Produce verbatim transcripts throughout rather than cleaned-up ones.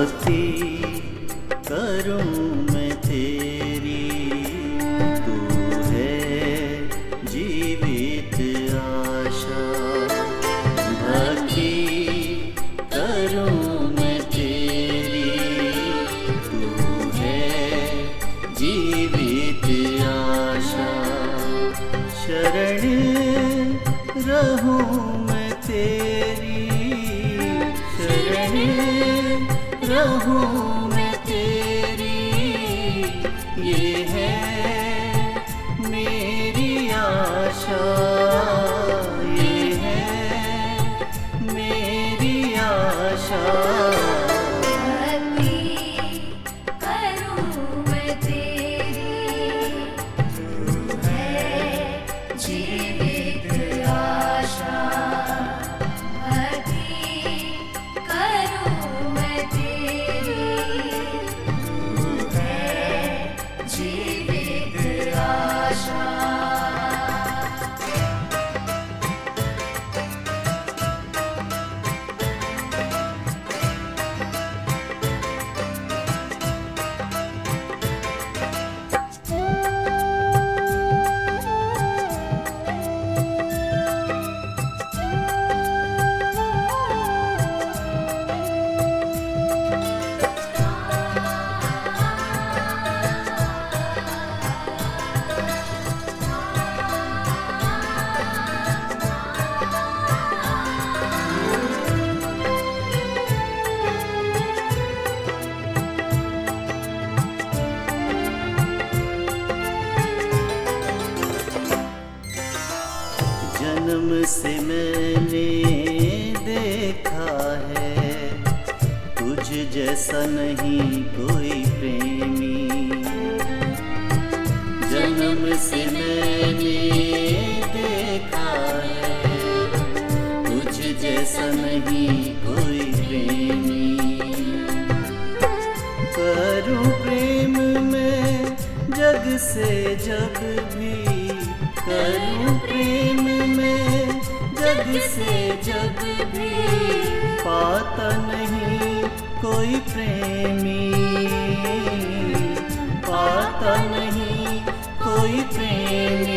भक्ति करूं मैं तेरी, तू है जीवित आशा। भक्ति करूं मैं तेरी, तू है जीवित आशा। शरण रहूं मैं तेरी, शरण रहूं मैं तेरी, ये है मेरी आशा, ये है मेरी आशा। जन्म से मैंने देखा है, तुझ जैसा नहीं कोई प्रेमी। जन्म से मैंने देखा है, तुझ जैसा नहीं कोई प्रेमी। करूं प्रेम में जग से जब भी, करूं प्रेम में जग से जब भी, पाता नहीं कोई प्रेमी, पाता नहीं कोई प्रेमी।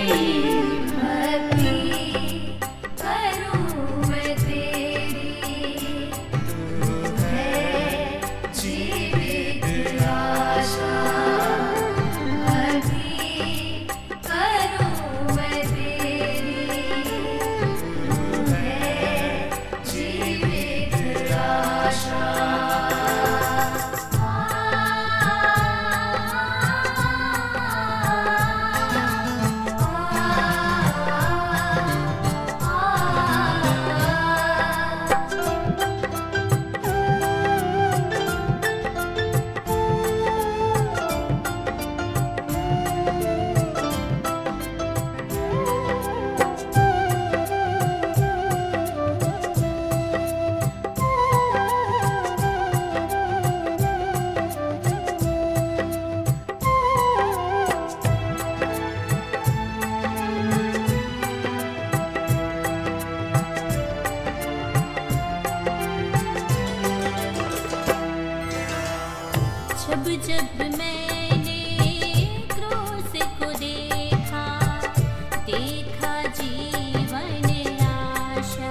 जब जब मैंने क्रूस को देखा, देखा जीवन आशा।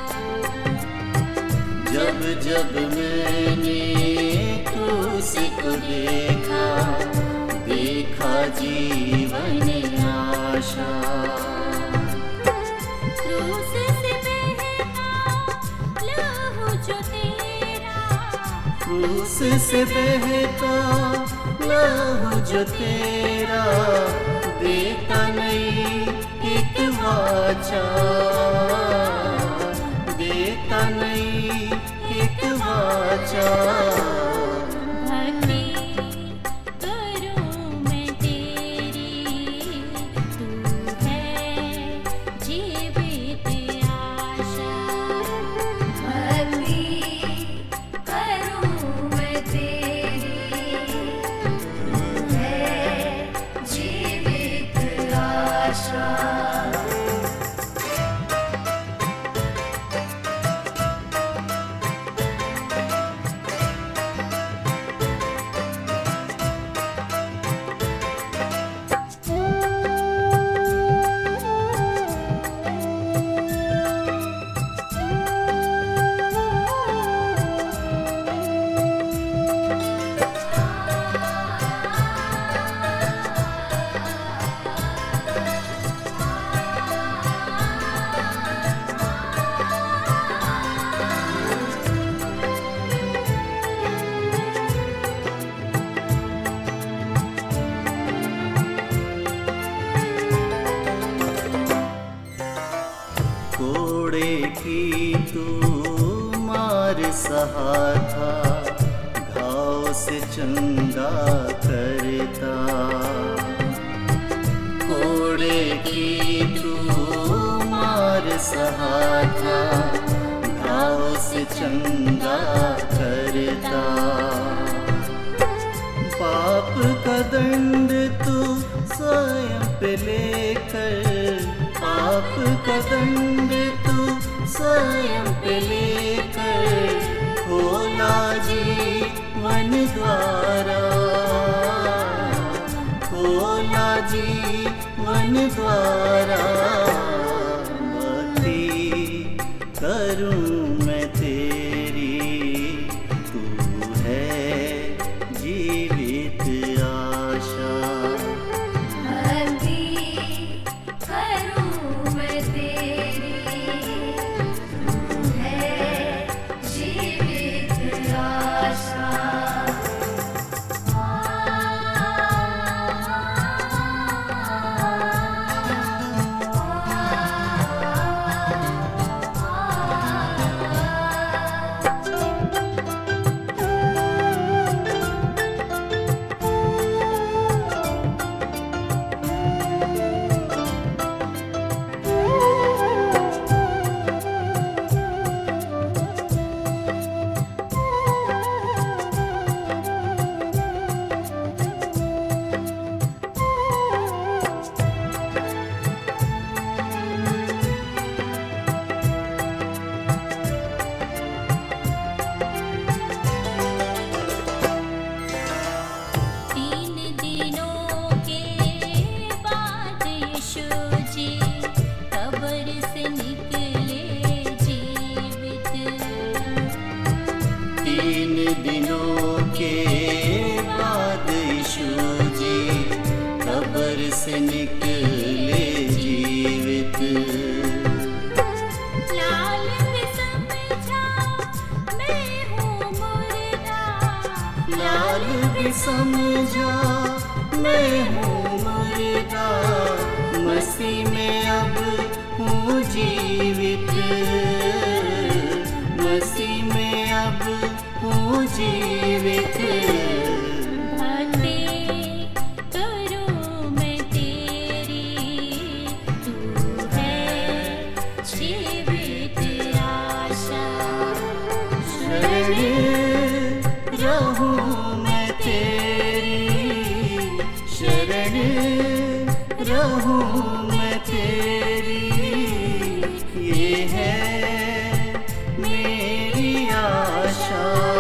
जब जब मैंने क्रूस को देखा, देखा जीवन आशा। क्रूस से बहता लहू जो तेरा, क्रूस से बहता लहू जो तेरा, देता नहीं एक वाचा, देता नहीं एक वाचा। सहा था, घाव से चंगा करता। कोड़े की तू मार सहा था, घाव से चंगा करता। पाप का दंड तू स्वयं पे लेकर, पाप का दंड तू स्वयं पे लेकर खोला जीवन द्वारा, खोला जीवन द्वारा। भक्ति करूं मैं तेरी, तू है जीवित आशा। भक्ति करूं मैं तेरी, तू है जीवित आशा। तीन दिनों के बाद यीशु जी कब्र से निकले जीवित। लाल भी समझा मैं हूँ मुर्दा, लाल भी समझा मैं हूँ मुर्दा, मसीह में अब हूँ जीवित, मसीह में अब हूँ जीवित। भक्ति करूं मैं तेरी, तू है जीवित आशा। शरण रहूं मैं तेरी, शरण रहूं मैं तेरी, ये है मेरी आशा।